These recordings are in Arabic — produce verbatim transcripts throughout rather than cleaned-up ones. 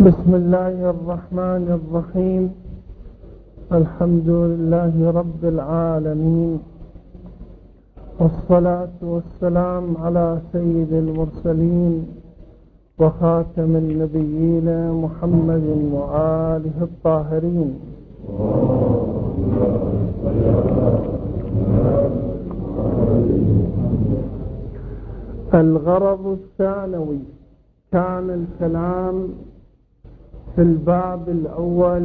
بسم الله الرحمن الرحيم. الحمد لله رب العالمين، والصلاة والسلام على سيد المرسلين وخاتم النبيين محمد وآله الطاهرين. الغرض الثانوي. كان الكلام في الباب الأول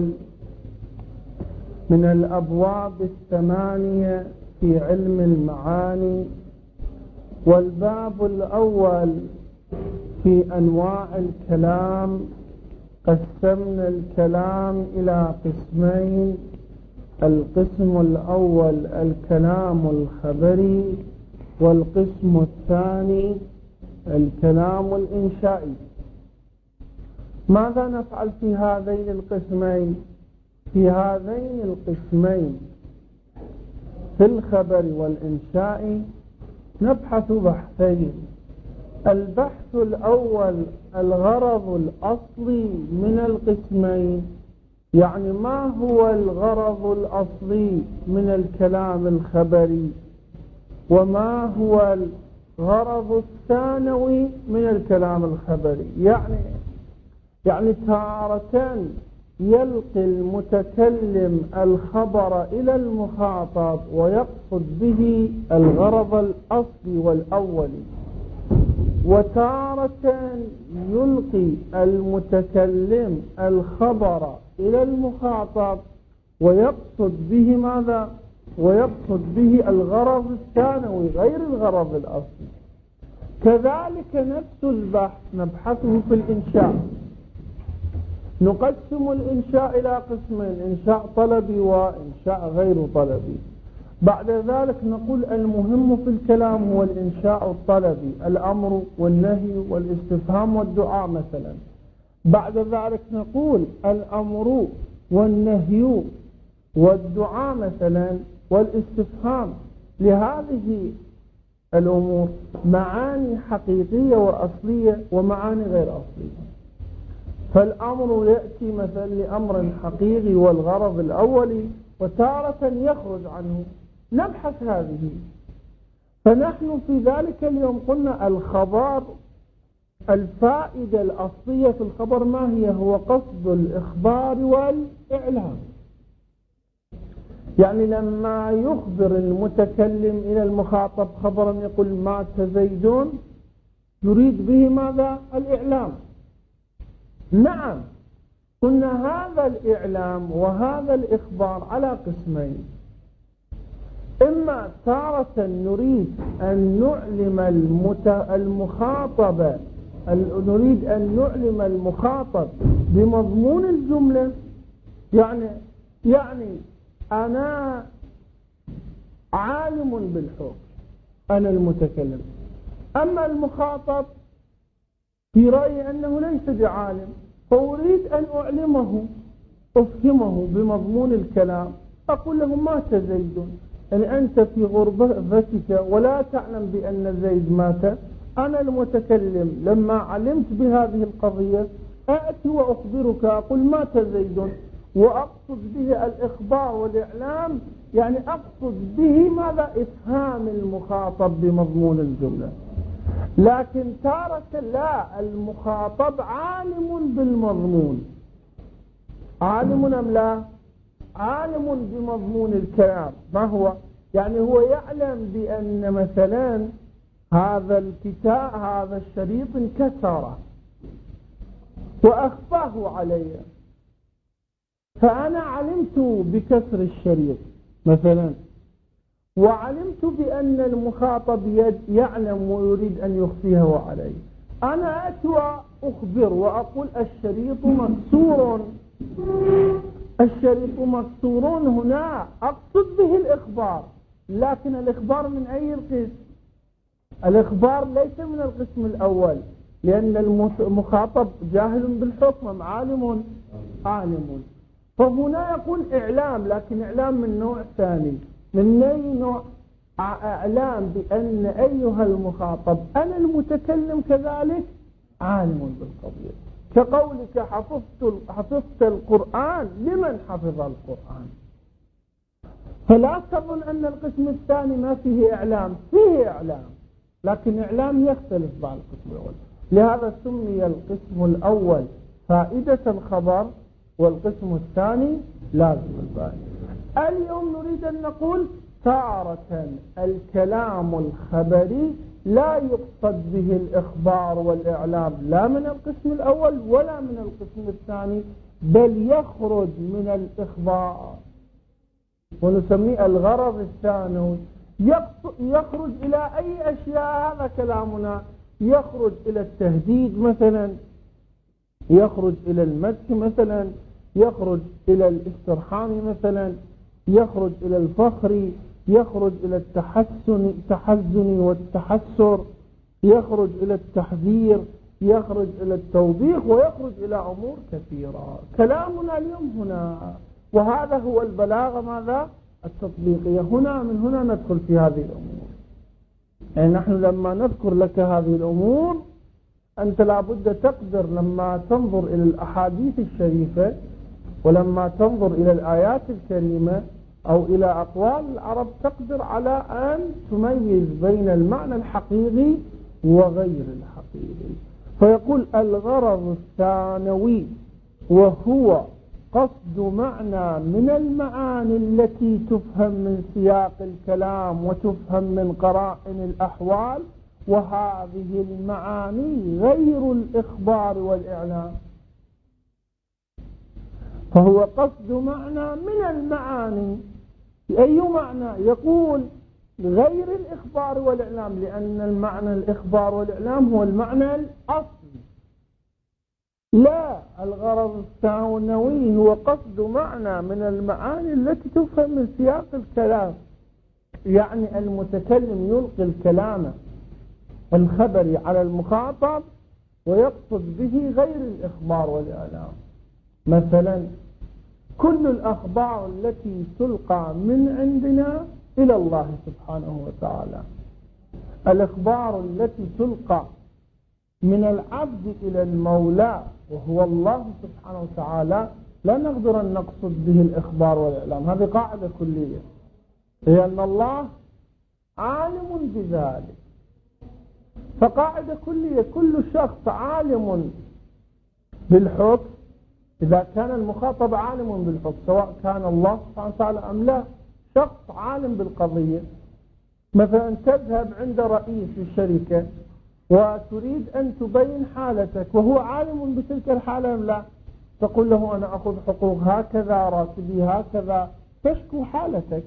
من الأبواب الثمانية في علم المعاني، والباب الأول في أنواع الكلام. قسمنا الكلام إلى قسمين: القسم الأول الكلام الخبري، والقسم الثاني الكلام الإنشائي. ماذا نفعل في هذين القسمين؟ في هذين القسمين في الخبر والإنشاء نبحث بحثين. البحث الأول الغرض الأصلي من القسمين، يعني ما هو الغرض الأصلي من الكلام الخبري، وما هو الغرض الثانوي من الكلام الخبري. يعني يعني تارة يلقي المتكلم الخبر إلى المخاطب ويقصد به الغرض الأصلي والأولي، وتارة يلقي المتكلم الخبر إلى المخاطب ويقصد به ماذا؟ ويقصد به الغرض الثانوي غير الغرض الأصلي. كذلك نفس البحث نبحثه في الإنشاء. نقسم الإنشاء إلى قسمين: إنشاء طلبي وإنشاء غير طلبي. بعد ذلك نقول المهم في الكلام هو الإنشاء الطلبي، الأمر والنهي والاستفهام والدعاء مثلا. بعد ذلك نقول الأمر والنهي والدعاء مثلا والاستفهام. لهذه الأمور معاني حقيقية وأصلية ومعاني غير أصلية. فالأمر يأتي مثلا لأمر حقيقي والغرض الأولي، وتارة يخرج عنه، نبحث هذه. فنحن في ذلك اليوم قلنا الخبر، الفائدة الأصلية في الخبر ما هي؟ هو قصد الإخبار والإعلام. يعني لما يخبر المتكلم إلى المخاطب خبرا يقول مات زيد، يريد به ماذا؟ الإعلام. نعم، قلنا هذا الإعلام وهذا الإخبار على قسمين: إما تارة نريد أن نعلم المخاطب نريد أن نعلم المخاطب بمضمون الجملة، يعني يعني أنا عالم بالحكم، أنا المتكلم، أما المخاطب في رأيي أنه ليس بعالم، فأريد أن أعلمه أفهمه بمضمون الكلام. أقول له مات زيد، يعني أنت في غربتك ولا تعلم بأن زيد مات. أنا المتكلم لما علمت بهذه القضية أأتي وأخبرك، أقول مات زيد، وأقصد به الإخبار والإعلام، يعني أقصد به ماذا؟ إفهام المخاطب بمضمون الجملة. لكن تارة لا، المخاطب عالم بالمضمون، عالم أم لا؟ عالم بمضمون الكلام. ما هو؟ يعني هو يعلم بأن مثلا هذا الكتاب هذا الشريط انكسر وأخفاه علي، فأنا علمت بكسر الشريط مثلا، وعلمت بأن المخاطب يعلم ويريد أن يخفيه علي. أنا أتي وأخبر وأقول الشريط مكسور، الشريط مكسور. هنا أقصد به الإخبار، لكن الإخبار من أي القسم؟ الإخبار ليس من القسم الأول، لأن المخاطب جاهل بالحكم، عالم عالم. فهنا يقول إعلام، لكن إعلام من نوع ثاني. من أي نوع؟ إعلام بأن أيها المخاطب أنا المتكلم كذلك عالم بالقضية. كقولك حفظت حفظت القرآن، لمن حفظ القرآن؟ فلا تظن أن القسم الثاني ما فيه إعلام، فيه إعلام، لكن إعلام يختلف مع القسم الأول. لهذا سمي القسم الأول فائدة الخبر، والقسم الثاني لازم الفائدة. اليوم نريد أن نقول تارة الكلام الخبري لا يقصد به الإخبار والإعلام لا من القسم الأول ولا من القسم الثاني، بل يخرج من الإخبار ونسميه الغرض الثانوي. يخرج إلى أي أشياء؟ هذا كلامنا. يخرج إلى التهديد مثلا، يخرج إلى المدح مثلا، يخرج إلى الاسترحام مثلا، يخرج إلى الفخر، يخرج إلى التحسن التحزن والتحسر، يخرج إلى التحذير، يخرج إلى التوبيخ، ويخرج إلى أمور كثيرة. كلامنا اليوم هنا، وهذا هو البلاغة ماذا؟ التطبيقية. هنا من هنا ندخل في هذه الأمور. يعني نحن لما نذكر لك هذه الأمور أنت لابد تقدر لما تنظر إلى الأحاديث الشريفة ولما تنظر إلى الآيات الكريمة أو إلى أقوال العرب تقدر على أن تميز بين المعنى الحقيقي وغير الحقيقي. فيقول الغرض الثانوي وهو قصد معنى من المعاني التي تفهم من سياق الكلام وتفهم من قرائن الأحوال، وهذه المعاني غير الإخبار والإعلام. فهو قصد معنى من المعاني. أي معنى؟ يقول غير الإخبار والإعلام، لأن المعنى الإخبار والإعلام هو المعنى الأصلي. لا، الغرض الثانوي هو قصد معنى من المعاني التي تفهم من سياق الكلام. يعني المتكلم يلقي الكلام الخبري على المخاطب ويقصد به غير الإخبار والإعلام. مثلا كل الأخبار التي تلقى من عندنا إلى الله سبحانه وتعالى، الأخبار التي تلقى من العبد إلى المولى وهو الله سبحانه وتعالى، لا نقدر أن نقصد به الإخبار والإعلام. هذه قاعدة كلية، هي أن الله عالم بذلك. فقاعدة كلية، كل شخص عالم بالحكم إذا كان المخاطب عالم بالحكم، سواء كان الله سبحانه وتعالى أم لا. شخص عالم بالقضية، مثلا تذهب عند رئيس الشركة وتريد أن تبين حالتك وهو عالم بتلك الحالة أم لا، تقول له أنا أخذ حقوق هكذا، راتبي هكذا، تشكو حالتك.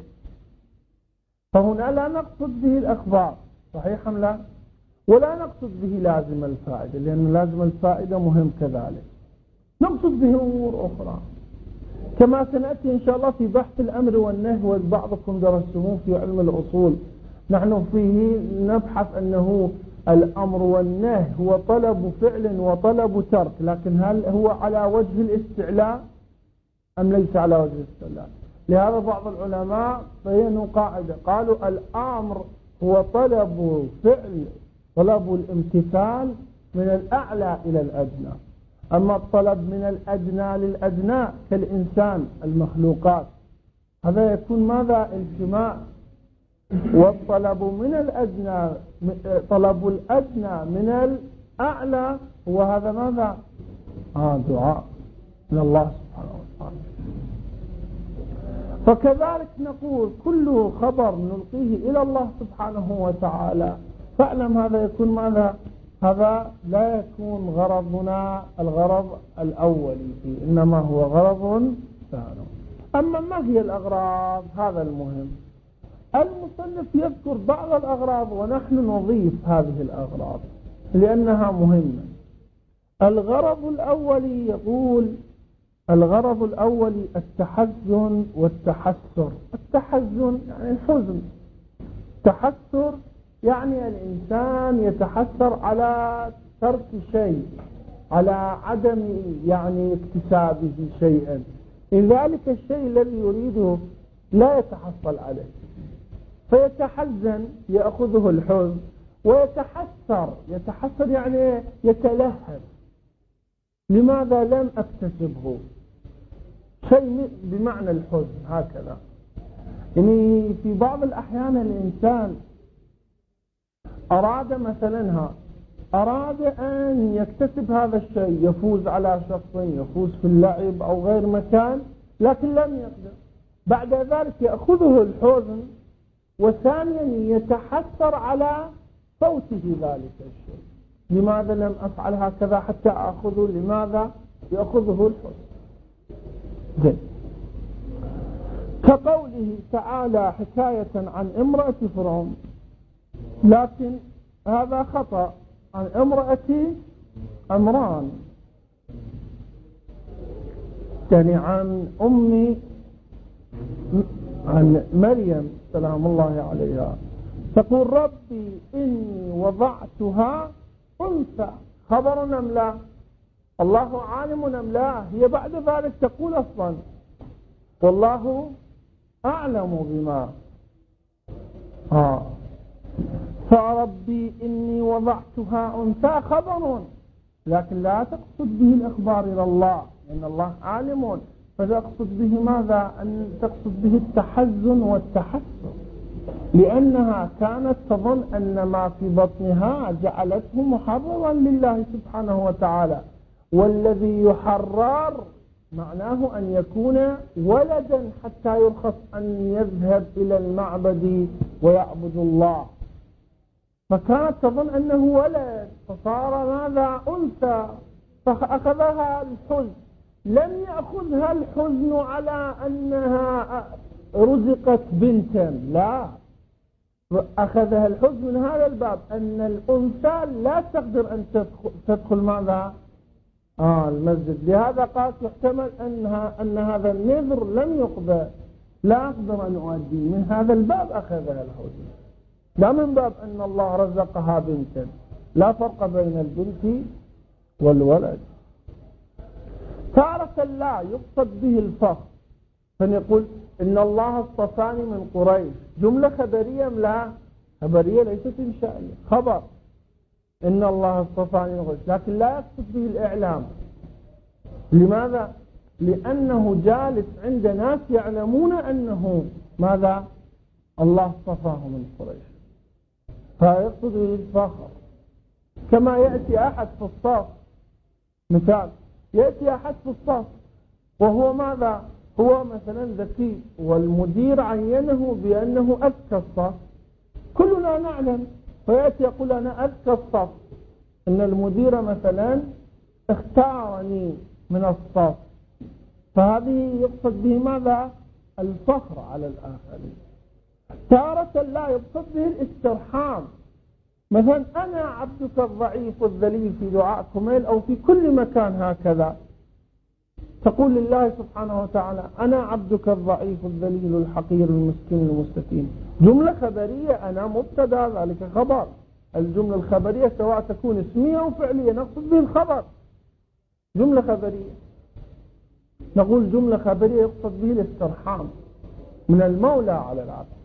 فهنا لا نقصد به الأخبار، صحيح أم لا؟ ولا نقصد به لازم الفائدة، لأن لازم الفائدة مهم كذلك. نقصد به أمور أخرى كما سنأتي إن شاء الله في بحث الأمر والنهي، وبعضكم درستموه في علم الأصول. نحن فيه نبحث أنه الأمر والنهي هو طلب فعل وطلب ترك، لكن هل هو على وجه الاستعلاء أم ليس على وجه الاستعلاء؟ لهذا بعض العلماء بينوا قاعدة، قالوا الأمر هو طلب فعل، طلب الامتثال من الأعلى إلى الأدنى. أما الطلب من الأدنى للأدنى كالإنسان المخلوقات، هذا يكون ماذا؟ التماع. والطلب من الأدنى، طلب الأدنى من الأعلى، هو هذا ماذا؟ آه دعاء من الله سبحانه وتعالى. فكذلك نقول كل خبر نلقيه إلى الله سبحانه وتعالى فاعلم هذا يكون ماذا؟ هذا لا يكون غرضنا الغرض الأولي فيه، إنما هو غرض ثانوي. أما ما هي الأغراض؟ هذا المهم. المصنف يذكر بعض الأغراض ونحن نضيف هذه الأغراض لأنها مهمة. الغرض الأولي يقول الغرض الأولي التحزن والتحسر. التحزن يعني الحزن، التحسر يعني الإنسان يتحسر على ترك شيء، على عدم يعني اكتسابه شيئا، لذلك الشيء الذي يريده لا يتحصل عليه فيتحزن، يأخذه الحزن. ويتحسر، يتحسر يعني يتلهف، لماذا لم أكتسبه؟ شيء بمعنى الحزن هكذا. يعني في بعض الأحيان الإنسان أراد مثلا ها أراد أن يكتسب هذا الشيء، يفوز على شخص، يفوز في اللعب أو غير مكان، لكن لم يقدر. بعد ذلك يأخذه الحزن، وثانيا يتحسر على فوته ذلك الشيء. لماذا لم أفعل هكذا حتى أخذه؟ لماذا يأخذه الحزن؟ زين. كقوله تعالى حكاية عن امرأة فرعون، لكن هذا خطأ، عن امرأة عمران، يعني عن أم عن مريم سلام الله عليها، تقول ربي إني وضعتها أنثى. خبر أم لا؟ الله عالم أم لا؟ هي بعد ذلك تقول أصلا والله أعلم بما آه فربي إني وضعتها أنثى خبر، لكن لا تقصد به الإخبار إلى الله، لأن الله عالم، فتقصد به ماذا؟ أن تقصد به التحزن والتحسر، لأنها كانت تظن أن ما في بطنها جعلته محررا لله سبحانه وتعالى، والذي يحرر معناه أن يكون ولدا حتى يرخص أن يذهب إلى المعبد ويعبد الله، فكانت تظن أنه ولد، فصار ماذا؟ أنثى، فأخذها الحزن. لم يأخذها الحزن على أنها رزقت بنتا، لا، أخذها الحزن من هذا الباب، أن الأنثى لا تقدر أن تدخل, تدخل ماذا؟ آه المسجد. لهذا قالت يحتمل أنها أن هذا النذر لم يقضى، لا أقدر أن أؤدي، من هذا الباب أخذها الحزن، لا من باب أن الله رزقها بنتا. لا فرق بين البنت والولد. تارة لا يقصد به الفخر، فنقول إن الله اصطفاني من قريش، جملة خبرية أم لا؟ خبرية ليست إنشائية، خبر إن الله اصطفاني من قريش، لكن لا يقصد به الإعلام. لماذا؟ لأنه جالس عند ناس يعلمون أنه ماذا؟ الله اصطفاه من قريش، فيقصد به الفخر. كما يأتي أحد في الصف، مثال يأتي أحد في الصف وهو ماذا؟ هو مثلا ذكي، والمدير عينه بأنه أذكى الصف، كلنا نعلم، فيأتي يقول أنا أذكى الصف، إن المدير مثلا اختارني من الصف، فهذه يقصد به ماذا؟ الفخر على الآخرين. تارة لا يقصد به الاسترحام، مثلا أنا عبدك الضعيف الذليل في دعاء كميل أو في كل مكان هكذا، تقول لله سبحانه وتعالى أنا عبدك الضعيف الذليل الحقير المسكين المستكين، جملة خبرية، أنا مبتدا ذلك خبر. الجملة الخبرية سواء تكون اسمية أو فعلية نقصد به الخبر، جملة خبرية. نقول جملة خبرية يقصد به الاسترحام من المولى على العبد.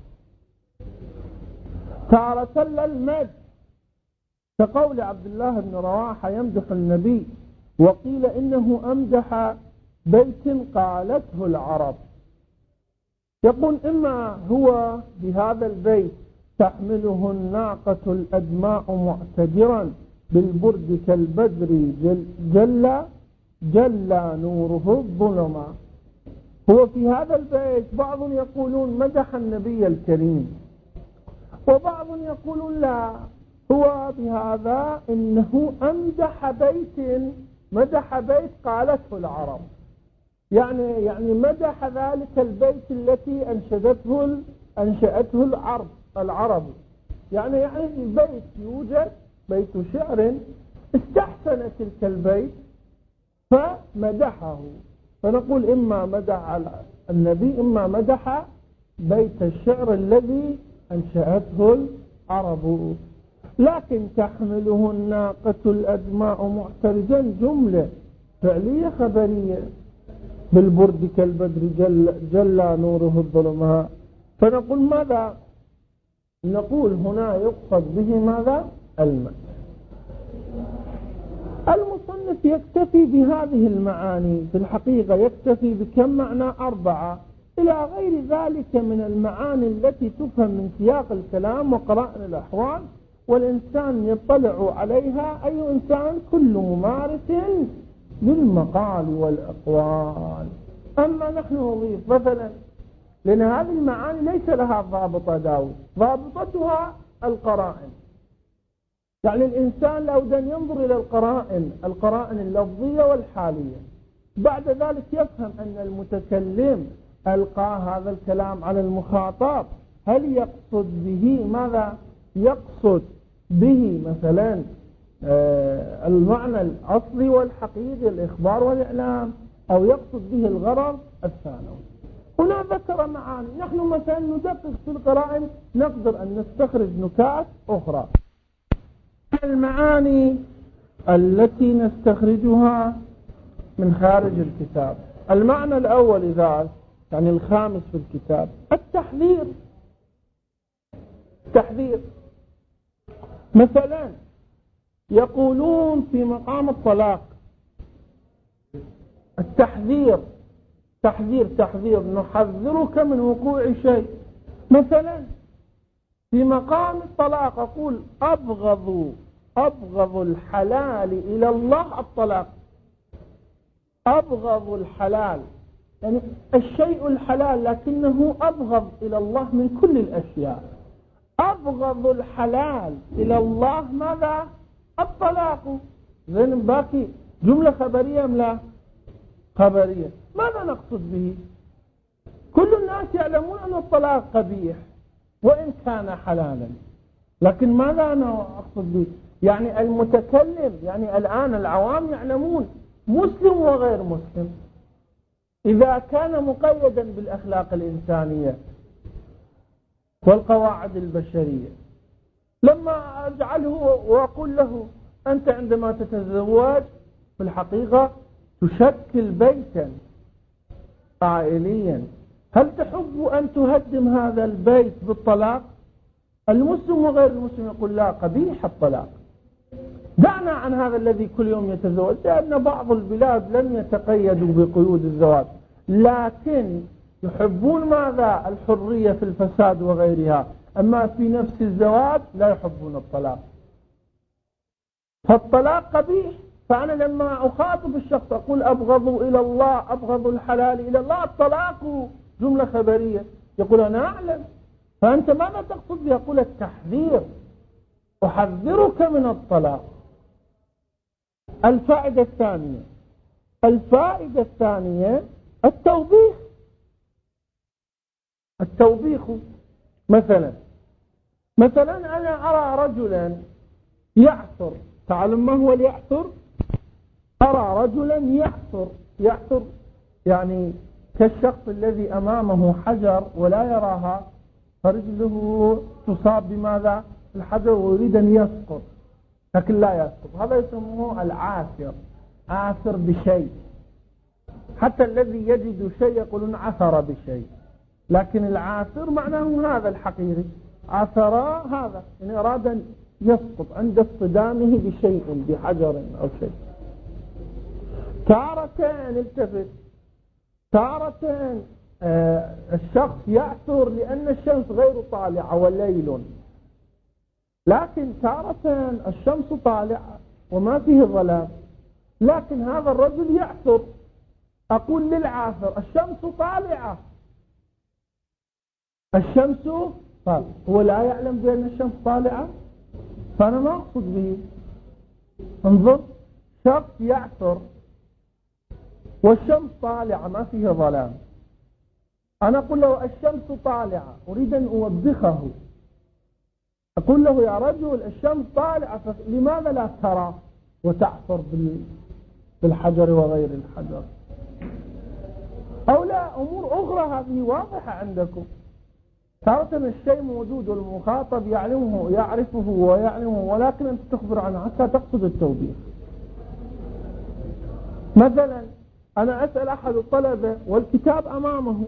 تارة المجد، كقول عبد الله بن رواحة يمدح النبي، وقيل إنه أمدح بيت قالته العرب، يقول إما هو بهذا البيت تحمله الناقة الأدماء معتجرا بالبرد كالبدر جل, جل, جل نوره الظلما. هو في هذا البيت بعض يقولون مدح النبي الكريم، وبعض يقولون لا، هو بهذا إنه أمدح بيت، مدح بيت قالته العرب، يعني يعني مدح ذلك البيت التي أنشدته أنشأته العرب العرب، يعني يعني البيت يوجد بيت شعر استحسن تلك البيت فمدحه، فنقول إما مدح النبي إما مدح بيت الشعر الذي أنشأته العرب. لكن تحمله الناقة الأدماء معترجا جملة فعلية خبرية، بالبرد كالبدر جل, جل نوره الظلماء، فنقول ماذا؟ نقول هنا يقصد به ماذا؟ المدح. المصنف المصنف يكتفي بهذه المعاني، في الحقيقة يكتفي بكم معنى؟ أربعة، إلى غير ذلك من المعاني التي تفهم من سياق الكلام وقرائن الأحوال، والإنسان يطلع عليها أي إنسان كل ممارس للمقال والأقوال. أما نحن نضيف مثلا، لأن هذه المعاني ليس لها ضابطة داود، ضابطتها القرائن. يعني الإنسان لابد أن ينظر إلى القرائن، القرائن اللفظية والحالية، بعد ذلك يفهم أن المتكلم ألقى هذا الكلام على المخاطب، هل يقصد به ماذا؟ يقصد به مثلا آه المعنى الأصلي والحقيقي، الإخبار والإعلام، أو يقصد به الغرض الثانوي. هنا ذكر معاني، نحن مثلا ندقق في القرائن نقدر أن نستخرج نكات أخرى. المعاني التي نستخرجها من خارج الكتاب، المعنى الأول إذا يعني الخامس في الكتاب التحذير. تحذير مثلا يقولون في مقام الطلاق التحذير، تحذير تحذير نحذرك من وقوع شيء. مثلا في مقام الطلاق أقول أبغض أبغض الحلال إلى الله الطلاق. أبغض الحلال يعني الشيء الحلال، لكنه أبغض إلى الله من كل الأشياء. أبغض الحلال إلى الله ماذا؟ الطلاق. زين باقي جملة خبرية أم لا؟ خبرية. ماذا نقصد به؟ كل الناس يعلمون أن الطلاق قبيح وإن كان حلالا، لكن ماذا أنا أقصد به؟ يعني المتكلم، يعني الآن العوام يعلمون، مسلم وغير مسلم، إذا كان مقيدا بالأخلاق الإنسانية والقواعد البشرية، لما أجعله وأقول له أنت عندما تتزوج في الحقيقة تشكل بيتا عائليا، هل تحب أن تهدم هذا البيت بالطلاق؟ المسلم وغير المسلم يقول لا، قبيح الطلاق. دعنا عن هذا الذي كل يوم يتزوج، لأن بعض البلاد لم يتقيدوا بقيود الزواج، لكن يحبون ماذا؟ الحرية في الفساد وغيرها، أما في نفس الزواج لا يحبون الطلاق. فالطلاق قبيح. فأنا لما أخاطب الشخص أقول أبغض إلى الله، أبغض الحلال إلى الله الطلاق، جملة خبرية، يقول أنا أعلم. فأنت ماذا تقصد به؟ يقول التحذير، أحذرك من الطلاق. الفائدة الثانية الفائدة الثانية التوبيخ. التوبيخ مثلا مثلا أنا أرى رجلا يعثر. تعلم ما هو اليعثر؟ أرى رجلا يعثر. يعثر يعني كالشخص الذي أمامه حجر ولا يراها، فرجله تصاب بماذا؟ الحجر، ويريد أن يسقط لكن لا يسقط. هذا يسموه العاثر، عاثر بشيء. حتى الذي يجد شيء يقولون عثر بشيء، لكن العاثر معناه هذا الحقيقي، عثر هذا يعني أراد أن يسقط عند اصطدامه بشيء، بحجر أو شيء. تارة التفت، تارة آه الشخص يعثر لأن الشمس غير طالعة وليل، لكن تارة الشمس طالعة وما فيه ظلام، لكن هذا الرجل يعثر. أقول للعاثر الشمس طالعة، الشمس طالعة، هو لا يعلم بأن الشمس طالعة، فأنا ما أقصد به. انظر، شخص يعثر والشمس طالعة ما فيه ظلام، أنا أقول له الشمس طالعة، أريد أن أوبخه، أقول له يا رجل الشمس طالعة، لماذا لا ترى وتعثر بالحجر وغير الحجر؟ أو لا، أمور أخرى هذه واضحة عندكم. تارة الشيء موجود والمخاطب يعلمه يعرفه ويعلمه، ولكن أنت تخبر عنه حتى تقصد التوبيخ. مثلا أنا أسأل أحد الطلبة والكتاب أمامه،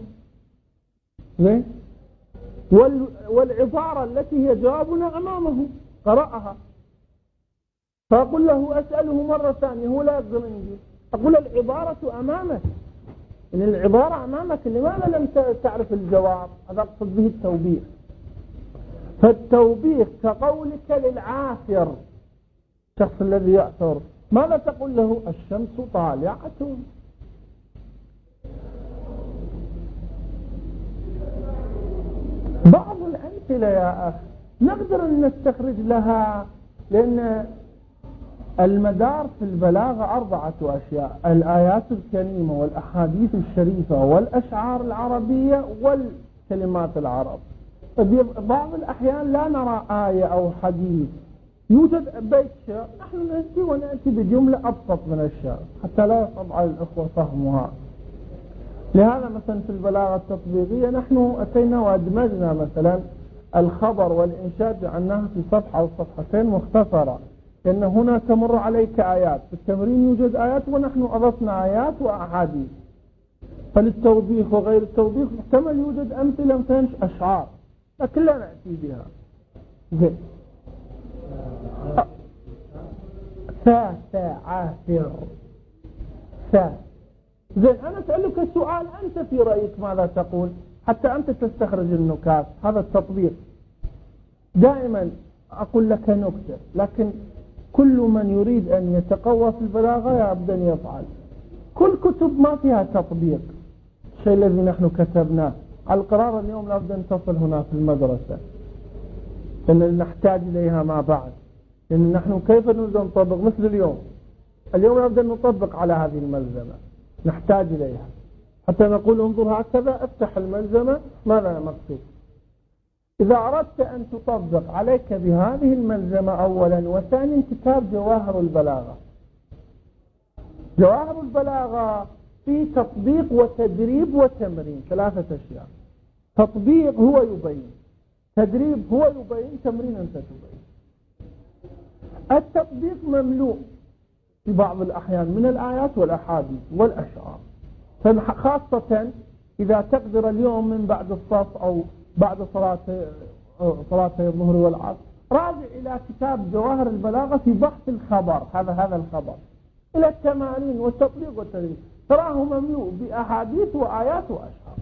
والعبارة التي هي جوابنا أمامه قرأها، فأقول له أسأله مرة ثانية هو لا يقدر يجيب، أقول العبارة أمامك، إن العبارة أمامك، لماذا لم تعرف الجواب؟ هذا أقصد به التوبيخ. فالتوبيخ كقولك للعاثر، الشخص الذي يعثر، ماذا تقول له؟ الشمس طالعة. بعض الأمثلة يا أخ نقدر أن نستخرج لها، لأن المدار في البلاغة أربعة أشياء: الآيات الكريمة والأحاديث الشريفة والأشعار العربية والكلمات العرب. بعض الأحيان لا نرى آية أو حديث، يوجد بيت شعر، نحن نأتي ونأتي بجملة أبسط من الشعر حتى لا يصعب على الأخوة فهمها. لهذا مثلا في البلاغة التطبيقية نحن أتينا وأدمجنا مثلا الخبر والإنشاء، جعلناها في صفحة أو صفحتين مختصرة، لأن هنا تمر عليك آيات، في التمرين يوجد آيات ونحن أضفنا آيات وأحاديث. فللتوضيح وغير التوضيح محتمل يوجد أمثلة مثلا أشعار، لكن لا نأتي بها. زين ثا ثا عاثر ثا. زين أنا أسألك سؤال، أنت في رأيك ماذا تقول حتى أنت تستخرج النكات؟ هذا التطبيق دائما أقول لك نكتة، لكن كل من يريد أن يتقوى في البلاغة يبدأ يفعل. كل كتب ما فيها تطبيق، الشيء الذي نحن كتبناه على القرار اليوم لابد أن تصل هنا في المدرسة، أن نحتاج إليها ما بعد، لأن نحن كيف نريد أن نطبق مثل اليوم. اليوم لابد أن نطبق على هذه الملزمة، نحتاج إليها حتى نقول انظر هكذا، افتح الملزمة ماذا مكتوب. إذا أردت أن تطبق عليك بهذه الملزمة أولا، وثانيا كتاب جواهر البلاغة. جواهر البلاغة في تطبيق وتدريب وتمرين، ثلاثة أشياء. تطبيق هو يبين، تدريب هو يبين، تمرين أنت تبين. التطبيق مملوء في بعض الأحيان من الآيات والأحاديث والأشعار، خاصة إذا تقدر اليوم من بعد الصف أو بعد صلاة صلاة الظهر والعصر راجع إلى كتاب جواهر البلاغة في بحث الخبر، هذا هذا الخبر، إلى التمارين والتطبيق والتدريب، تراه مملوء بأحاديث وآيات وأشعار.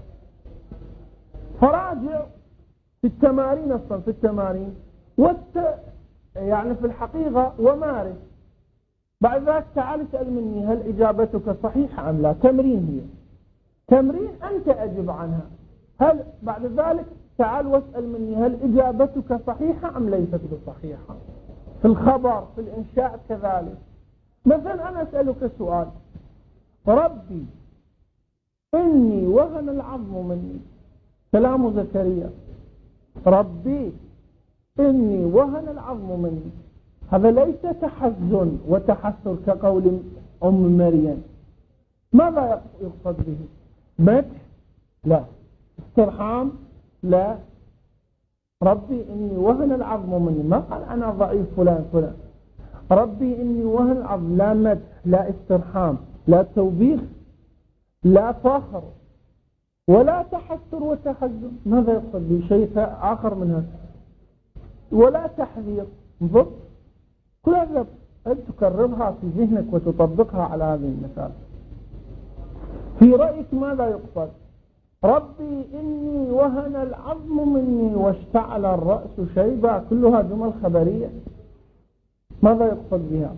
فراجع في التمارين أصلا في التمارين والت... يعني في الحقيقة ومارس. بعد ذلك تعال اسأل مني هل إجابتك صحيحة أم لا، تمرين، هي تمرين أنت أجب عنها. هل بعد ذلك تعال واسأل مني هل إجابتك صحيحة أم ليست بصحيحة. في الخبر في الإنشاء كذلك. مثلا أنا أسألك سؤال: ربي إني وهن العظم مني، كلام زكريا، ربي إني وهن العظم مني، هذا ليس تحزن وتحسر كقول أم مريم. ماذا يقصد به؟ مدح؟ لا. استرحام؟ لا. ربي إني وهن العظم مني، ما قال أنا ضعيف فلان فلان. ربي إني وهن العظم، لا مدح، لا استرحام، لا توبيخ، لا فخر، ولا تحسر وتحزن. ماذا يقصد به؟ شيء آخر من هذا. ولا تحذير. انظر كل هذا أن تكررها في ذهنك وتطبقها على هذه المثال. في رأيك ماذا يقصد؟ ربي إني وهن العظم مني واشتعل الرأس شيبا، كلها جمل خبرية. ماذا يقصد بها؟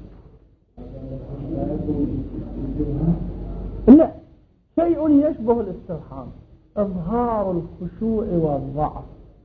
لا، شيء يشبه الاسترحام، إظهار الخشوع والضعف.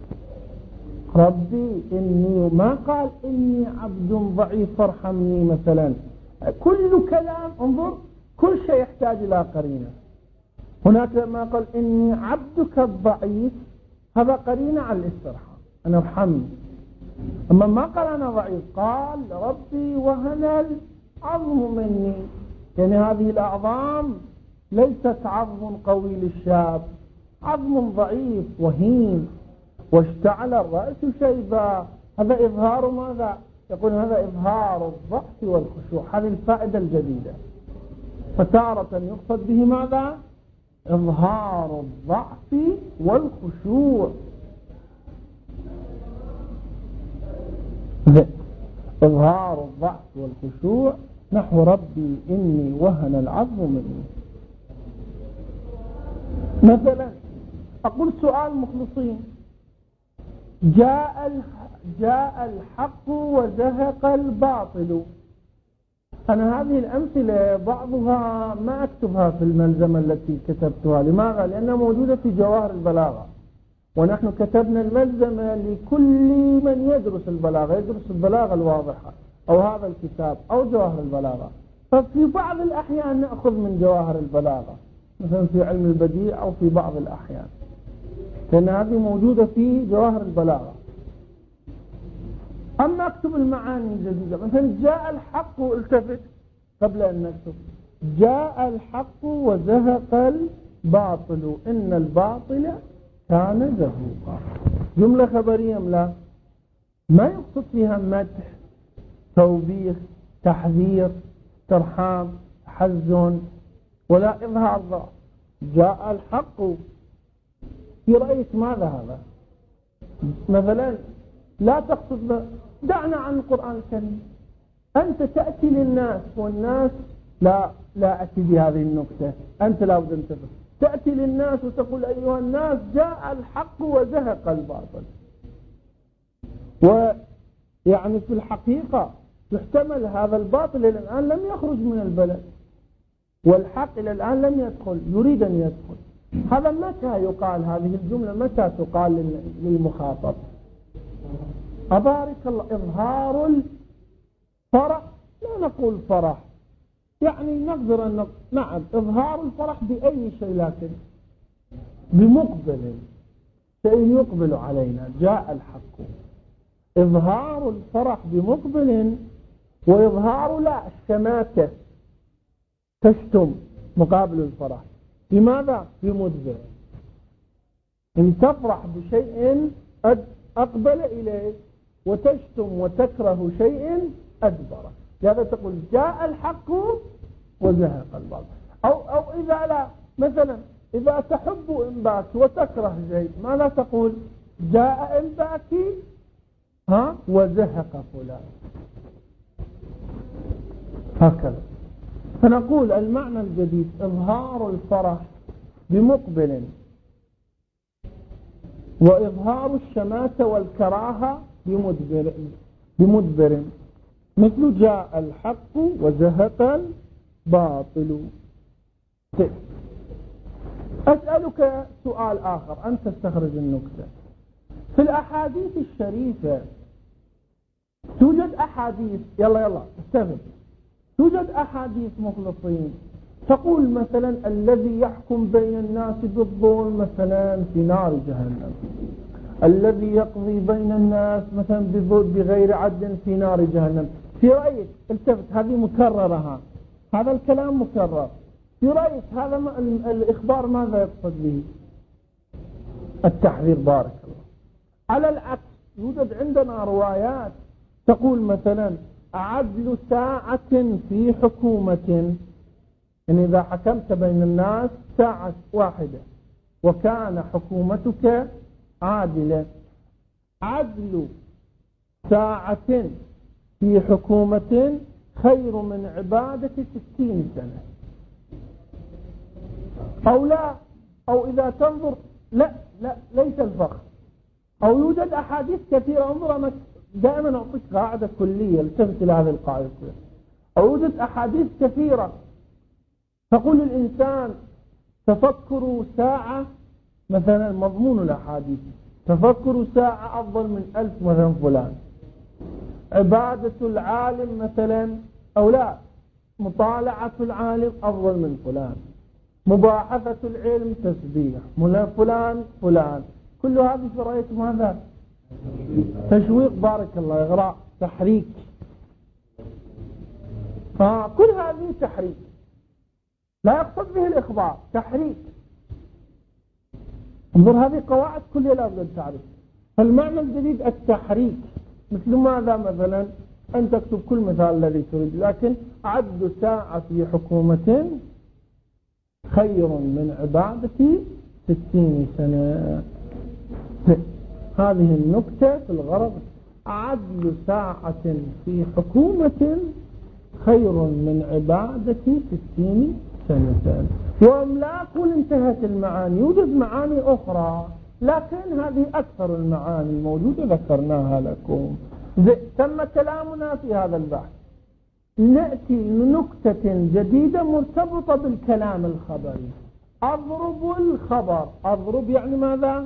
ربي إني، ما قال إني عبد ضعيف فارحمني مثلا. كل كلام، انظر كل شيء يحتاج إلى قرينة. هناك ما قال إني عبدك الضعيف، هذا قرينة على الاسترحام، أنا ارحمني. أما ما قال أنا ضعيف، قال ربي وهن العظم مني، يعني هذه الأعظام ليست عظم قوي للشاب، عظم ضعيف وهين. واشتعل الرأس شيبا، هذا إظهار ماذا؟ يقول هذا إظهار الضعف والخشوع. هذه الفائدة الجديدة. فتارة يقصد به ماذا؟ إظهار الضعف والخشوع. إظهار الضعف والخشوع نحو ربي إني وهن العظم مني. مثلا أقول سؤال مخلصين: جاء جاء الحق وزهق الباطل. أنا هذه الأمثلة بعضها ما أكتبها في الملزمة التي كتبتها. لماذا؟ لأنها موجودة في جواهر البلاغة، ونحن كتبنا الملزمة لكل من يدرس البلاغة، يدرس البلاغة الواضحة أو هذا الكتاب أو جواهر البلاغة. ففي بعض الأحيان نأخذ من جواهر البلاغة، مثلا في علم البديع أو في بعض الأحيان، لأن هذه موجودة في جواهر البلاغة. أما أكتب المعاني الجديدة، مثلا جاء الحق، التفت قبل أن نكتب جاء الحق وزهق الباطل إن الباطل كان زهوقا. جملة خبرية لا ما يقصد فيها مدح، توبيخ، تحذير، ترحام، تحزن، ولا إظهار ضعف. جاء الحق، في رأيك ماذا هذا؟ مثلا لا تقصد، دعنا عن القرآن الكريم. أنت تأتي للناس والناس لا لا أتي بهذه النكتة، أنت لا بد أن تفهم. تأتي للناس وتقول أيها الناس جاء الحق وزهق الباطل. ويعني في الحقيقة يحتمل هذا الباطل إلى الآن لم يخرج من البلد، والحق إلى الآن لم يدخل، يريد أن يدخل. هذا متى يقال؟ هذه الجملة متى تقال للمخاطب؟ أبارك الله، إظهار الفرح، لا نقول فرح، يعني نقدر أن نقول نعم إظهار الفرح بأي شيء، لكن بمقبل، شيء يقبل علينا. جاء الحق، إظهار الفرح بمقبل، وإظهار لا الشماتة، تشتم مقابل الفرح. لماذا؟ بمدبر. إن تفرح بشيء أقبل إليه، وتشتم وتكره شيء أدبر. لهذا تقول جاء الحق وزهق الباطل. أو, أو إذا لا، مثلا إذا تحب إنباك وتكره شيء، ماذا تقول؟ جاء إنباكي ها وزهق فلان، هكذا. فنقول المعنى الجديد إظهار الفرح بمقبل، وإظهار الشماتة والكراهة بمدبر بمدبر مثل جاء الحق وزهق الباطل. أسألك سؤال آخر، أنت تستخرج النكتة. في الأحاديث الشريفة توجد أحاديث، يلا يلا استفد، توجد أحاديث مخلصين تقول مثلا الذي يحكم بين الناس بالظلم مثلا في نار جهنم، الذي يقضي بين الناس مثلا بغير عدل في نار جهنم. في رأيك التفت، هذه مكررة، هذا الكلام مكرر. في رأيك هذا الإخبار ماذا يقصد به؟ التحذير، بارك الله. على العكس يوجد عندنا روايات تقول مثلا عدل ساعة في حكومة، إن إذا حكمت بين الناس ساعة واحدة وكان حكومتك عادلة، عدل ساعة في حكومة خير من عبادة ستين سنة. أو لا، أو إذا تنظر، لا لا ليس الفخر، أو يوجد أحاديث كثيرة. انظر، أنا دائما أعطيك قاعدة كلية، التفت إلى هذه القاعدة الكلية. أو يوجد أحاديث كثيرة تقول الإنسان تفكر ساعة، مثلا مضمون الأحاديث تفكر ساعة أفضل من ألف مثلا فلان، عبادة العالم مثلا، أو لا مطالعة العالم أفضل من فلان، مباحثة العلم تسبيح فلان فلان. كل هذه في رأيك ماذا؟ تشويق، بارك الله، إغراء، تحريك. فكل هذه تحريك، لا يقصد به الإخبار، تحريك. انظر، هذه قواعد كلها لا بد أن تعرف. فالمعنى الجديد التحريك، مثل ماذا؟ مثلا أن تكتب كل مثال الذي تريد، لكن عد ساعة في حكومة خير من عبادة ستين سنة. هذه النكتة في الغرض عدل ساعة في حكومة خير من عبادة ستين سنة. يوم لا أقول انتهت المعاني، يوجد معاني أخرى، لكن هذه أكثر المعاني الموجودة ذكرناها لكم. تم كلامنا في هذا البحث. نأتي لنكتة جديدة مرتبطة بالكلام الخبري. أضرب الخبر. أضرب يعني ماذا؟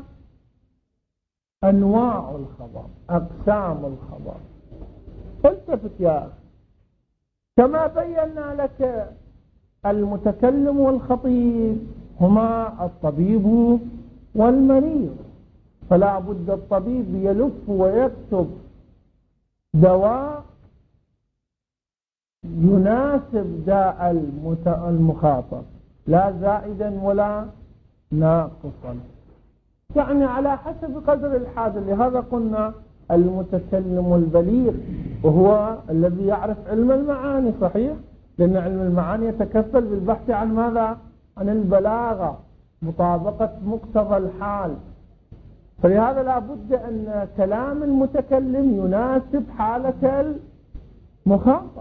أنواع الخبر، أقسام الخبر. فالتفت يا أخي، كما بينا لك المتكلم والخطيب هما الطبيب والمريض، فلا بد الطبيب يلف ويكتب دواء يناسب داء المخاطب، لا زائدا ولا ناقصا، يعني على حسب قدر الحاجة. لهذا قلنا المتكلم البليغ وهو الذي يعرف علم المعاني، صحيح؟ لأن علم المعاني يتكفل بالبحث عن ماذا؟ عن البلاغة، مطابقة مقتضى الحال. فلهذا لا بد أن كلام المتكلم يناسب حالة المخاطب.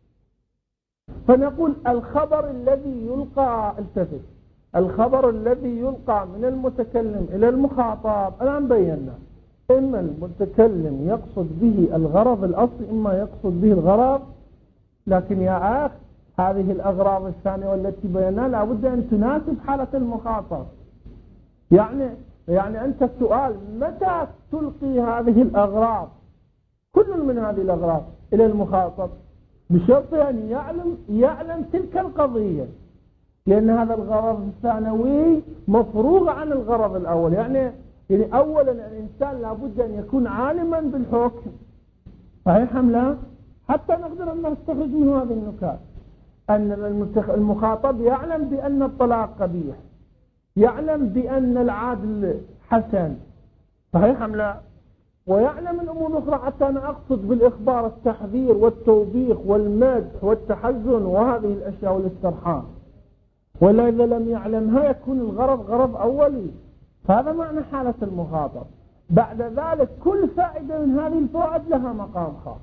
فنقول الخبر الذي يلقى، التفت، الخبر الذي يلقى من المتكلم إلى المخاطب الآن بينا، إما المتكلم يقصد به الغرض الأصلي، إما يقصد به الغرض، لكن يا أخ هذه الأغراض الثانية والتي بيناها لا بد أن تناسب حالة المخاطب. يعني يعني أنت السؤال متى تلقي هذه الأغراض، كل من هذه الأغراض إلى المخاطب، بشرط أن يعلم يعلم تلك القضية، لأن هذا الغرض الثانوي مفروغ عن الغرض الأول. يعني يعني أولا الإنسان لابد أن يكون عالما بالحكم، صحيح أم لا؟ حتى نقدر أن نستخرج من هذه النكات أن المخاطب يعلم بأن الطلاق قبيح، يعلم بأن العادل حسن، صحيح أم لا؟ ويعلم الأمور الأخرى. حتى أنا أقصد بالإخبار التحذير والتوبيخ والمدح والتحزن وهذه الأشياء والاسترحام، ولا إذا لم يعلمها يكون الغرض غرض أولي. فهذا معنى حالة المخاطب. بعد ذلك كل فائدة من هذه الفوائد لها مقام خاص.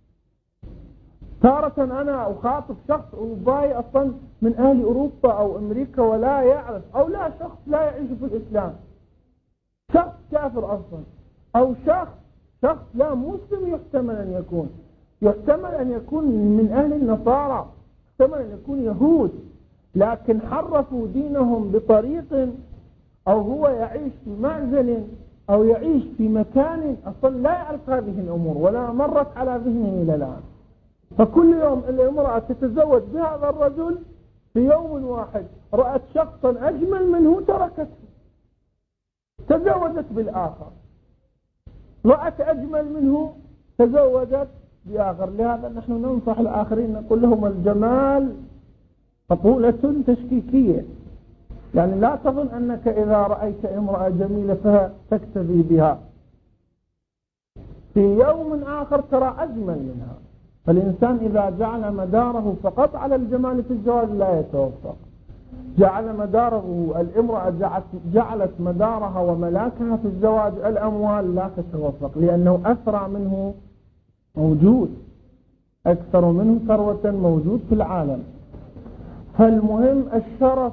تارة أنا أخاطب شخص أوروبي أصلا من أهل أوروبا أو أمريكا ولا يعرف، أو لا شخص لا يعيش في الإسلام، شخص كافر أصلا، أو شخص شخص لا مسلم، يحتمل أن يكون يحتمل أن يكون من أهل النصارى، يحتمل أن يكون يهود، لكن حرفوا دينهم بطريق، أو هو يعيش في معزل أو يعيش في مكان أصلا لا يعرف هذه الأمور ولا مرت على ذهنه إلى الآن. فكل يوم الامرأة تتزوج بهذا الرجل، في يوم واحد رأت شخصا أجمل منه تركته، تزوجت بالآخر، رأت أجمل منه تزوجت بآخر. لهذا نحن ننصح الآخرين نقول لهم الجمال طفولة تشكيكية، يعني لا تظن أنك إذا رأيت امرأة جميلة فتكتفي بها، في يوم آخر ترى أجمل منها. فالإنسان إذا جعل مداره فقط على الجمال في الزواج لا يتوفق. جعل مداره الامرأة جعلت مدارها وملاكها في الزواج الأموال لا تتوفق، لأنه أسرع منه موجود، أكثر منه ثروة موجود في العالم. فالمهم الشرف،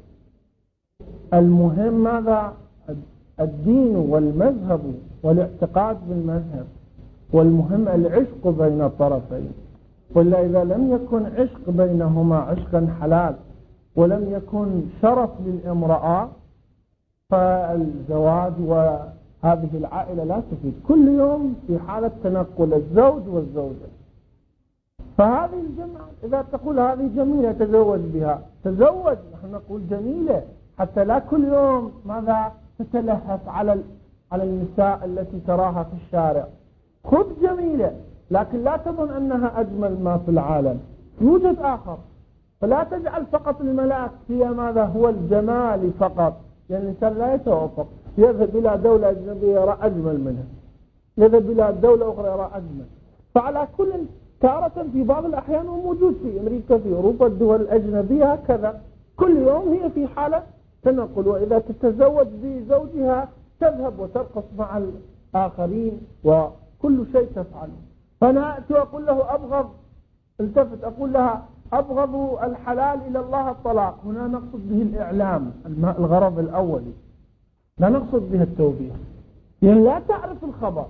المهم ماذا؟ الدين والمذهب والاعتقاد بالمذهب، والمهم العشق بين الطرفين. ولا إذا لم يكن عشق بينهما عشقا حلال ولم يكن شرف للامرأة فالزواج وهذه العائلة لا تفيد، كل يوم في حالة تنقل الزوج والزوجة. فهذه الجماعة إذا تقول هذه جميلة تزوج بها، تزوج، نحن نقول جميلة حتى لا كل يوم ماذا تتلهف على على النساء التي تراها في الشارع. خذ جميلة، لكن لا تظن أنها أجمل ما في العالم، يوجد آخر. فلا تجعل فقط الملاك هي ماذا هو الجمال فقط، يعني الإنسان لا يتوفق، يذهب إلى دولة أجنبية يرى أجمل منها، يذهب إلى دولة أخرى يرى أجمل. فعلى كل تارة في بعض الأحيان وموجود في أمريكا في أوروبا الدول الأجنبية هكذا، كل يوم هي في حالة تنقل. وإذا تتزوج بزوجها تذهب وترقص مع الآخرين و كل شيء تفعله. فأنا أتي وأقول له أبغض، التفت أقول لها أبغض الحلال إلى الله الطلاق، هنا نقصد به الإعلام، الغرض الأولي، لا نقصد به التوبيخ، يعني لا تعرف الخبر.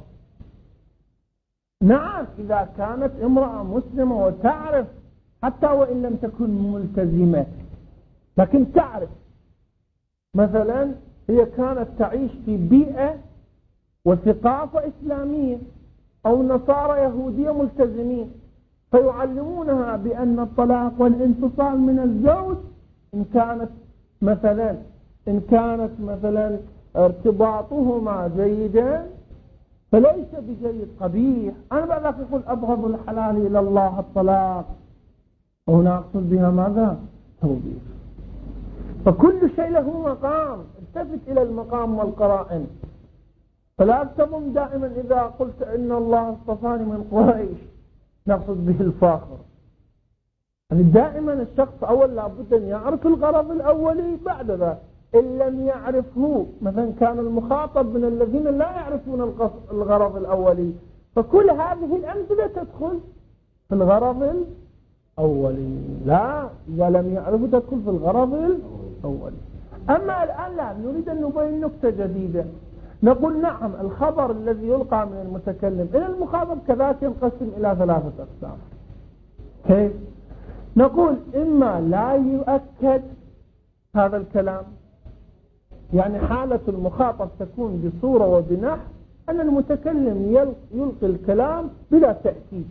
نعم إذا كانت امرأة مسلمة وتعرف حتى وإن لم تكن ملتزمة، لكن تعرف، مثلا هي كانت تعيش في بيئة وثقافة إسلامية أو نصارى يهودية ملتزمين، فيعلمونها بأن الطلاق والانفصال من الزوج إن كانت مثلا إن كانت مثلا ارتباطهما جيدا فليس بجيد، قبيح. أنا بعد ذلك أقول أبغض الحلال إلى الله الطلاق، وهنا أقصد بها ماذا؟ توبيخ. فكل شيء له مقام، التفت إلى المقام والقرائن، فلا تظن دائما إذا قلت إن الله اصطفاني من قريش نقصد به الفاخر. يعني دائما الشخص أول لابد أن يعرف الغرض الأولي، بعد ذلك إن لم يعرفه، مثلا كان المخاطب من الذين لا يعرفون الغرض الأولي، فكل هذه الأمثلة تدخل في الغرض الأولي. لا، إذا لم يعرفه تدخل في الغرض الأولي. أما الآن لا، نريد أن نبين نكتة جديدة، نقول نعم الخبر الذي يلقى من المتكلم إلى المخاطب كذلك ينقسم إلى ثلاثة أقسام. كيف؟ نقول إما لا يؤكد هذا الكلام، يعني حالة المخاطب تكون بصورة وبنحو أن المتكلم يلقي الكلام بلا تأكيد،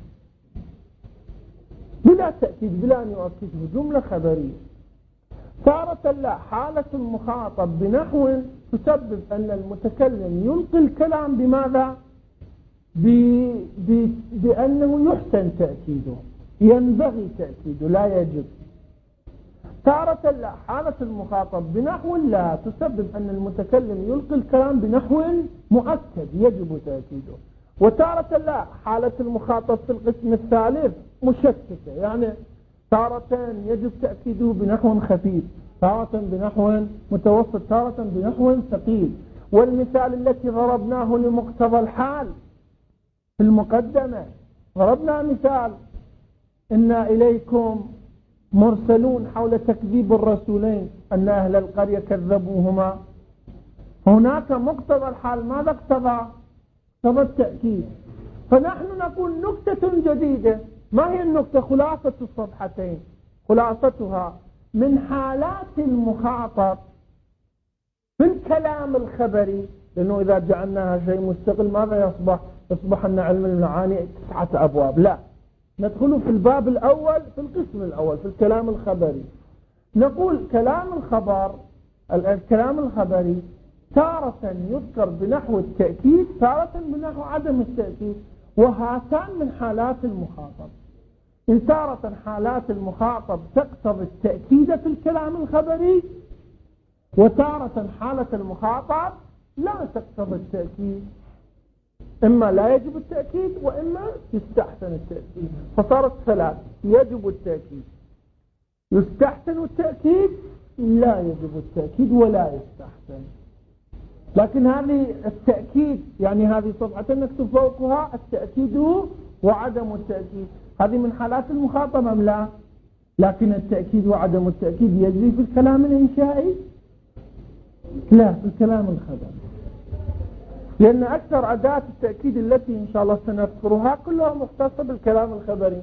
بلا تأكيد، بلا أن يؤكده، جملة خبرية. تارة لا، حالة المخاطب بنحو تسبب أن المتكلم يلقي الكلام بماذا؟ ب... ب... بأنه يحسن تأكيده، ينبغي تأكيده، لا يجب. تارة لا، حالة المخاطب بنحو لا تسبب أن المتكلم يلقي الكلام بنحو مؤكد يجب تأكيده. وتارة لا، حالة المخاطب في القسم الثالث مشتتة، يعني تارة يجب تأكيده بنحو خفيف، تارة بنحو متوسط، تارة بنحو ثقيل. والمثال التي ضربناه لمقتضى الحال في المقدمة، ضربنا مثال إن إليكم مرسلون حول تكذيب الرسولين أن أهل القرية كذبوهما. هناك مقتضى الحال ماذا اقتضى؟ اقتضى التأكيد. فنحن نقول نكتة جديدة. ما هي النكتة؟ خلاصة الصفحتين، خلاصتها من حالات المخاطب في الكلام الخبري، لأنه إذا جعلناها شيء مستقل ماذا يصبح؟ يصبح أن علم المعاني تسعة أبواب. لا، ندخل في الباب الأول في القسم الأول في الكلام الخبري. نقول كلام الخبر، الكلام الخبري تارة يذكر بنحو التأكيد، تارة بنحو عدم التأكيد، وهاتان من حالات المخاطب. إن تارة حالات المخاطب تقتضي التأكيد في الكلام الخبري، وتارة حالة المخاطب لا تقتضي التأكيد، إما لا يجب التأكيد وإما يستحسن التأكيد. فصارت ثلاث: يجب التأكيد، يستحسن التأكيد، لا يجب التأكيد ولا يستحسن. لكن هذه التأكيد يعني هذه صفحة نكتب فوقها التأكيد وعدم التأكيد، هذه من حالات المخاطب أم لا؟ لكن التأكيد وعدم التأكيد يجري في الكلام الإنشائي؟ لا، في الكلام الخبري، لأن أكثر أداة التأكيد التي إن شاء الله سنذكرها كلها مختصة بالكلام الخبري.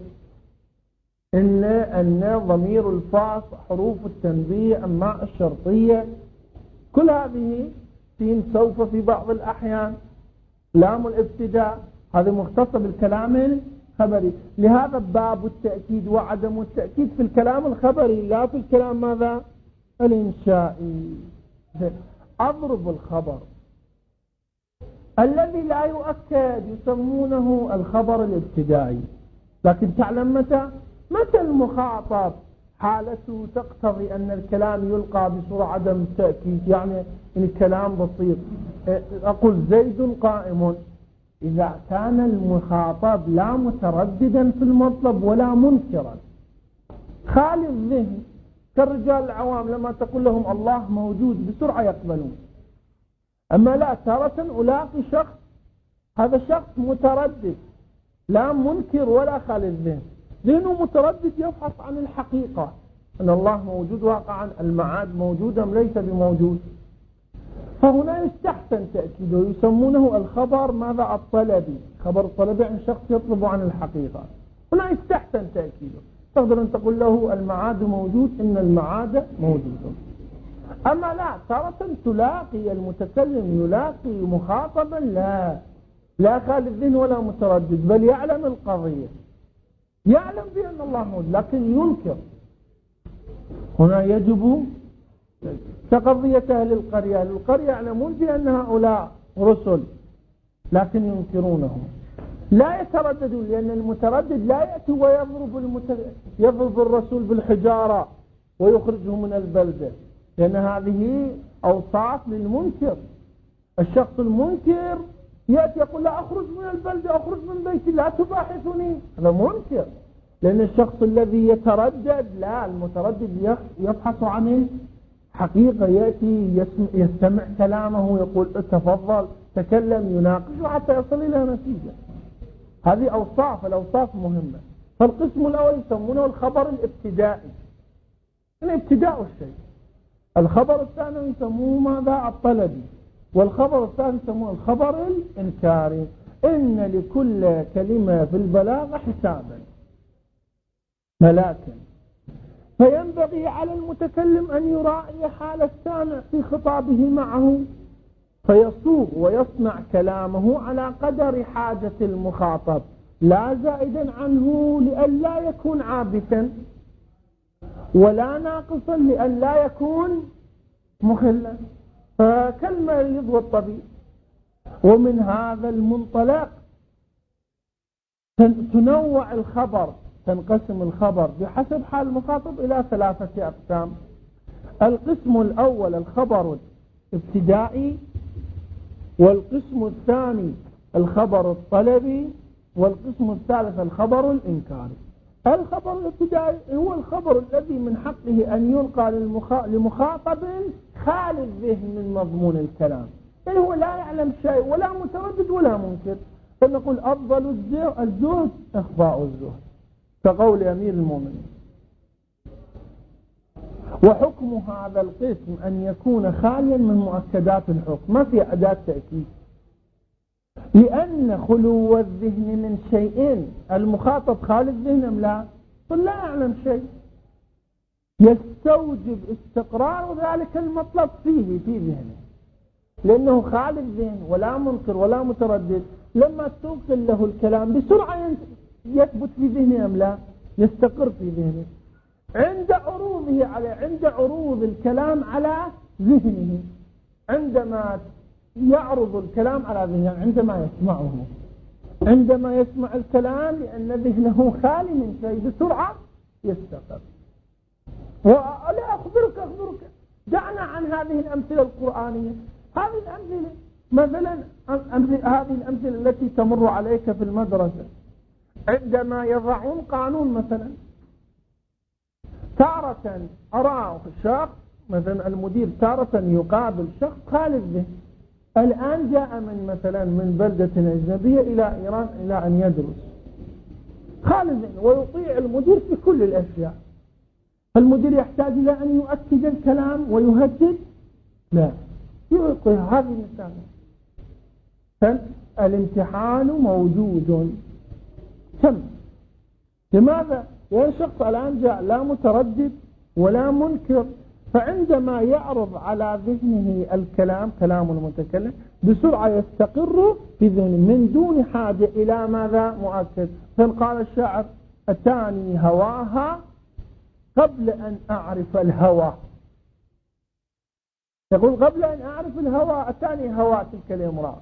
إن أن ضمير الفاص، حروف التنبيه، أماء الشرطية، كل هذه سين سوف في بعض الأحيان، لام الابتداء، هذه مختصة بالكلام الخبري. لهذا باب التأكيد وعدم التأكيد في الكلام الخبري لا في الكلام ماذا؟ الإنشائي. أضرب الخبر الذي لا يؤكد يسمونه الخبر الابتدائي. لكن تعلم متى؟ متى المخاطب حالته تقتضي أن الكلام يلقى بصورة عدم التأكيد، يعني الكلام بسيط. أقول زيد قائم، إذا كان المخاطب لا مترددا في المطلب ولا منكرا، خالي الذهن كالرجال العوام لما تقول لهم الله موجود بسرعة يقبلون. أما لا، تارة ألاقي شخص هذا شخص متردد لا منكر ولا خالي الذهن، ذهنه متردد يبحث عن الحقيقة أن الله موجود واقعا، المعاد موجود أم ليس بموجود. فهنا يستحسن تأكيده، يسمونه الخبر ماذا الطلبي، خبر الطلبي عن شخص يطلب عن الحقيقة. هنا يستحسن تأكيده، تقدر أن تقول له المعاد موجود، إن المعاد موجود. أما لا، تارة تلاقي المتكلم يلاقي مخاطبا لا لا خالي الذهن ولا متردد، بل يعلم القضية، يعلم بأن الله موجود لكن ينكر. هنا يجب كقضية أهل القرية، أهل القرية يعلمون بأن هؤلاء رسل لكن ينكرونهم، لا يترددون، لأن المتردد لا يأتي ويضرب المتر... يضرب الرسول بالحجارة ويخرجه من البلدة، لأن هذه أوصاف للمنكر. الشخص المنكر يأتي يقول لا أخرج من البلدة، أخرج من بيتي، لا تباحثني، هذا منكر. لأن الشخص الذي يتردد لا، المتردد يبحث عن حقيقة، يأتي يستمع كلامه، يقول تفضل تكلم، يناقش حتى يصل إلى نتيجة. هذه أوصاف، الأوصاف مهمة. فالقسم الأول يسمونه الخبر الابتدائي، الابتداء الشيء. الخبر الثاني يسموه ماذا الطلبي، والخبر الثالث يسموه الخبر الإنكاري. إن لكل كلمة في البلاغة حسابا ملاكا، فينبغي على المتكلم أن يراعي حال السامع في خطابه معه، فيصوغ ويصنع كلامه على قدر حاجة المخاطب لا زائدا عنه لئلا يكون عابثا، ولا ناقصا لئلا يكون مخلا، فكالمريض والطبيب. ومن هذا المنطلق تنوع الخبر، تنقسم الخبر بحسب حال المخاطب إلى ثلاثة أقسام. القسم الأول الخبر الابتدائي، والقسم الثاني الخبر الطلبي، والقسم الثالث الخبر الإنكاري. الخبر الابتدائي هو الخبر الذي من حقه أن يلقى لمخاطب خالي الذهن من مضمون الكلام، يعني هو لا يعلم شيء ولا متردد ولا منكر، فنقول أفضل الزهد إخفاء الزهد، كقول أمير المؤمنين. وحكم هذا القسم أن يكون خاليا من مؤكدات الحكم، ما في أداة تأكيد، لأن خلو الذهن من شيئين، المخاطب خالي الذهن أم لا؟ قل لا يعلم شيء، يستوجب استقرار ذلك المطلب فيه في ذهنه، لأنه خالي الذهن ولا منكر ولا متردد. لما توصل له الكلام بسرعة يثبت في ذهنه أم لا؟ يستقر في ذهنه عند عروضه على عند عروض الكلام على ذهنه، عندما يعرض الكلام على ذهنه، عندما يسمعه، عندما يسمع الكلام لأن ذهنه خالي من شيء بسرعة يستقر. ولا أخبرك أخبرك دعنا عن هذه الأمثلة القرآنية. هذه الأمثلة مثلا هذه الأمثلة التي تمر عليك في المدرسة، عندما يضعون قانون مثلا، تارة أرى شخص مثلا المدير تارة يقابل شخص خالي الذهن، الآن جاء من مثلا من بلدة أجنبية إلى إيران إلى أن يدرس، خالي الذهن ويطيع المدير في كل الأشياء. المدير يحتاج إلى أن يؤكد الكلام ويهدد؟ لا، يلقي هذه المسألة. فالامتحان موجود. تم. لماذا؟ لأن الشخص الآن جاء لا متردد ولا منكر، فعندما يعرض على ذهنه الكلام كلام المتكلم بسرعة يستقر في ذهنه من دون حاجة إلى ماذا؟ مؤكد. فقال الشاعر أتاني هواها قبل أن أعرف الهوى، يقول قبل أن أعرف الهوى أتاني هوى تلك الامرأة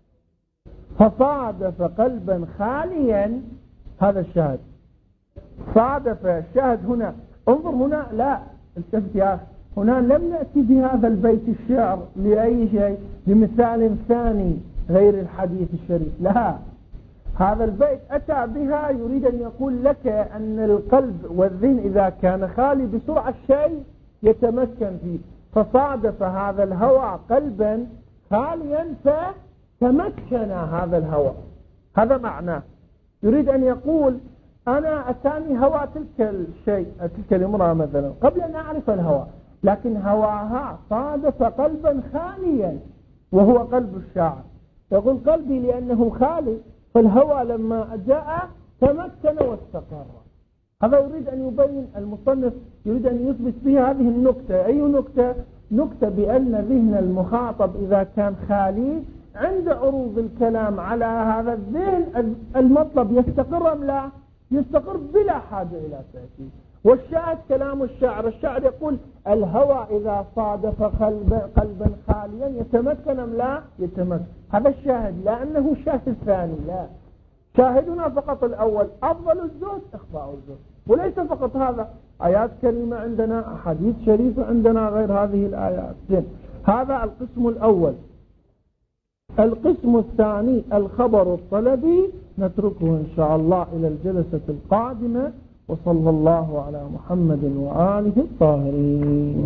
فصادف قلبا خاليا. هذا الشاهد، صادف الشاهد هنا. انظر هنا، لا التفت يا أخي، هنا لم نأتي بهذا البيت الشعر لأي شيء، لمثال ثاني غير الحديث الشريف، لا، هذا البيت أتى بها يريد أن يقول لك أن القلب والذهن إذا كان خالي بسرعة الشيء يتمكن فيه، فصادف هذا الهوى قلبا خاليا تمكن هذا الهوى. هذا معناه، يريد أن يقول أنا أتاني هوى تلك الشيء، تلك الامرأة مثلا، قبل أن أعرف الهوى، لكن هواها صادف قلبا خاليا وهو قلب الشاعر. يقول قلبي لأنه خالي، فالهوى لما جاء تمكن واستقر. هذا يريد أن يبين المصنف، يريد أن يثبت فيها هذه النكتة. أي نكتة؟ نكتة بأن ذهن المخاطب إذا كان خالي عند عروض الكلام على هذا الذهن المطلب يستقر أم لا؟ يستقر بلا حاجة إلى تأكيد. والشاهد كلام الشاعر، الشاعر يقول الهوى إذا صادف قلب قلبا خاليا يتمكن أم لا؟ يتمكن. هذا الشاهد، لأنه شاهد ثاني، لا شاهدنا فقط الأول أفضل الزهد إخفاء الزهد. وليس فقط هذا، آيات كريمة عندنا، أحاديث شريفة عندنا غير هذه الآيات. هذا القسم الأول. القسم الثاني الخبر الطلبي نتركه إن شاء الله إلى الجلسة القادمة. وصلى الله على محمد وآله الطاهرين.